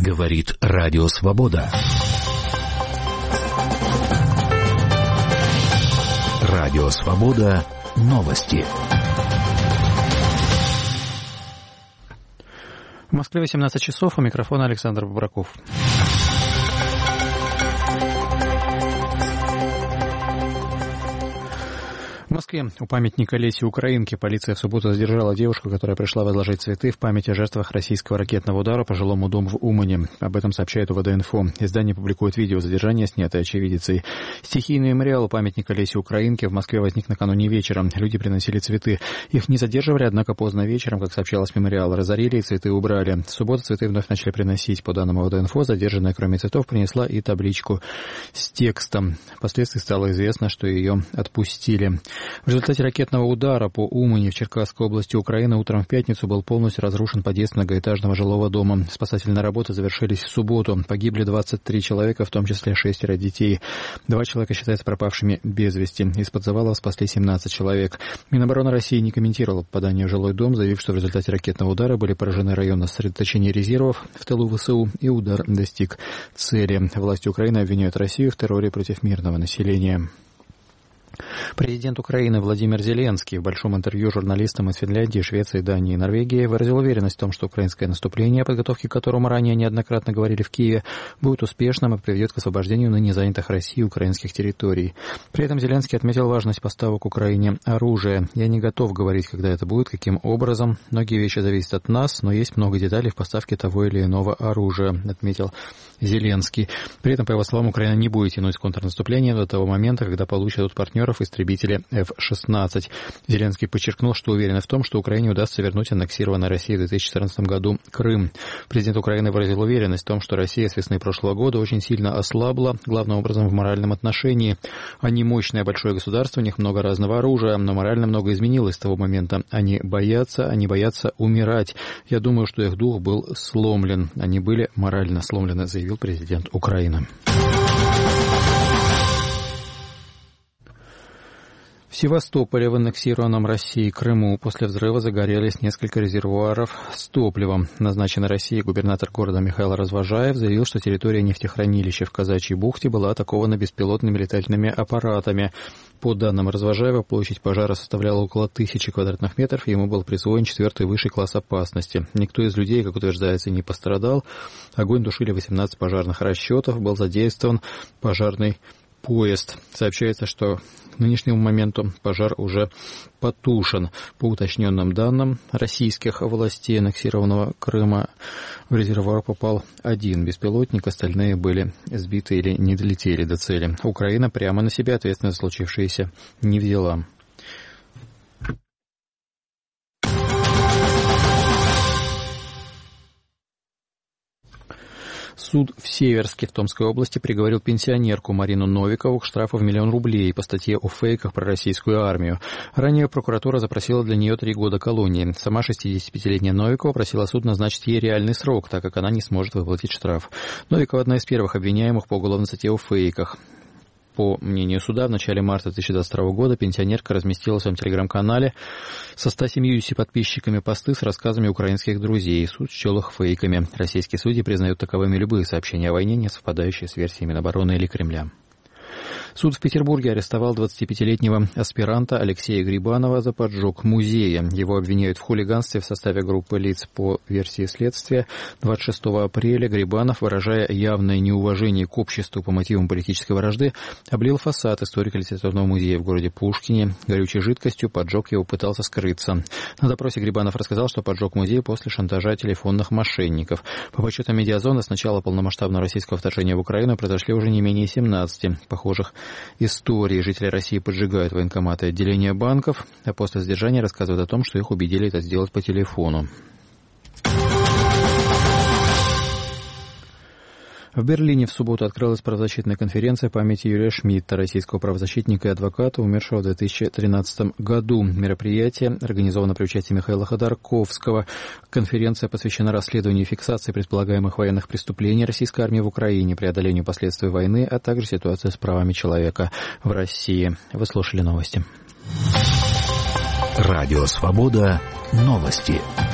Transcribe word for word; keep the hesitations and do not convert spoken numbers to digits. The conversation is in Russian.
Говорит Радио Свобода. Радио Свобода. Новости. В Москве восемнадцать часов, у микрофона Александр Бабраков. В Москве у памятника Лесе Украинке полиция в субботу задержала девушку, которая пришла возложить цветы в память о жертвах российского ракетного удара по жилому дому в Умане. Об этом сообщает УВД-инфо. Издание публикует видео задержания, снятое очевидицей. Стихийный мемориал у памятника Лесе Украинке в Москве возник накануне вечером. Люди приносили цветы. Их не задерживали, однако поздно вечером, как сообщалось, мемориал разорили и цветы убрали. В субботу цветы вновь начали приносить. По данным УВД-инфо, задержанная, кроме цветов, принесла и табличку с текстом. Впоследствии стало известно, что ее отпустили. В результате ракетного удара по Умани в Черкасской области Украины утром в пятницу был полностью разрушен подъезд многоэтажного жилого дома. Спасательные работы завершились в субботу. Погибли двадцать три человека, в том числе шестеро детей. Два человека считаются пропавшими без вести. Из-под завалов спасли семнадцать человек. Минобороны России не комментировала попадание в жилой дом, заявив, что в результате ракетного удара были поражены районы сосредоточения резервов в тылу ВСУ, и удар достиг цели. Власти Украины обвиняют Россию в терроре против мирного населения. Президент Украины Владимир Зеленский в большом интервью журналистам из Финляндии, Швеции, Дании и Норвегии выразил уверенность в том, что украинское наступление, о подготовке к которому ранее неоднократно говорили в Киеве, будет успешным и приведет к освобождению ныне занятых Россией украинских территорий. При этом Зеленский отметил важность поставок Украине оружия. «Я не готов говорить, когда это будет, каким образом. Многие вещи зависят от нас, но есть много деталей в поставке того или иного оружия», отметил Зеленский. При этом, по его словам, Украина не будет тянуть контрнаступление до того момента, когда получит от партнеров истребители эф шестнадцать. Зеленский подчеркнул, что уверен в том, что Украине удастся вернуть аннексированный Россией в две тысячи четырнадцатом году Крым. Президент Украины выразил уверенность в том, что Россия с весны прошлого года очень сильно ослабла, главным образом в моральном отношении. Они мощное большое государство, у них много разного оружия, но морально много изменилось с того момента. Они боятся, они боятся умирать. Я думаю, что их дух был сломлен. Они были морально сломлены, заявил президент Украины. В Севастополе, в аннексированном Россией Крыму, после взрыва загорелись несколько резервуаров с топливом. Назначенный Россией губернатор города Михаил Развожаев заявил, что территория нефтехранилища в Казачьей бухте была атакована беспилотными летательными аппаратами. По данным Развожаева, площадь пожара составляла около тысячи квадратных метров, и ему был присвоен четвертый высший класс опасности. Никто из людей, как утверждается, не пострадал. Огонь тушили восемнадцать пожарных расчетов, был задействован пожарный поезд. Сообщается, что к нынешнему моменту пожар уже потушен. По уточненным данным российских властей аннексированного Крыма в резервуар попал один беспилотник, остальные были сбиты или не долетели до цели. Украина прямо на себя ответственность за случившееся не взяла. Суд в Северске в Томской области приговорил пенсионерку Марину Новикову к штрафу в миллион рублей по статье о фейках про российскую армию. Ранее прокуратура запросила для нее три года колонии. Сама шестидесятипятилетняя Новикова просила суд назначить ей реальный срок, так как она не сможет выплатить штраф. Новикова одна из первых обвиняемых по уголовной статье о фейках. По мнению суда, в начале марта две тысячи двадцать второго года пенсионерка разместила в своем телеграм-канале со ста семьюдесятью подписчиками посты с рассказами украинских друзей. Суд счел их фейками. Российские судьи признают таковыми любые сообщения о войне, не совпадающие с версией Минобороны или Кремля. Суд в Петербурге арестовал двадцатипятилетнего аспиранта Алексея Грибанова за поджог музея. Его обвиняют в хулиганстве в составе группы лиц. По версии следствия, двадцать шестого апреля Грибанов, выражая явное неуважение к обществу по мотивам политической вражды, облил фасад историко-литературного музея в городе Пушкине горючей жидкостью, поджег его, пытался скрыться. На допросе Грибанов рассказал, что поджег музей после шантажа телефонных мошенников. По подсчетам Медиазона, с начала полномасштабного российского вторжения в Украину произошли уже не менее семнадцати похожих историй. Жители России поджигают военкоматы и отделения банков, а после задержания рассказывают о том, что их убедили это сделать по телефону. В Берлине в субботу открылась правозащитная конференция памяти Юрия Шмидта, российского правозащитника и адвоката, умершего в две тысячи тринадцатом году. Мероприятие организовано при участии Михаила Ходорковского. Конференция посвящена расследованию и фиксации предполагаемых военных преступлений российской армии в Украине, преодолению последствий войны, а также ситуации с правами человека в России. Вы слушали новости. Радио Свобода. Новости.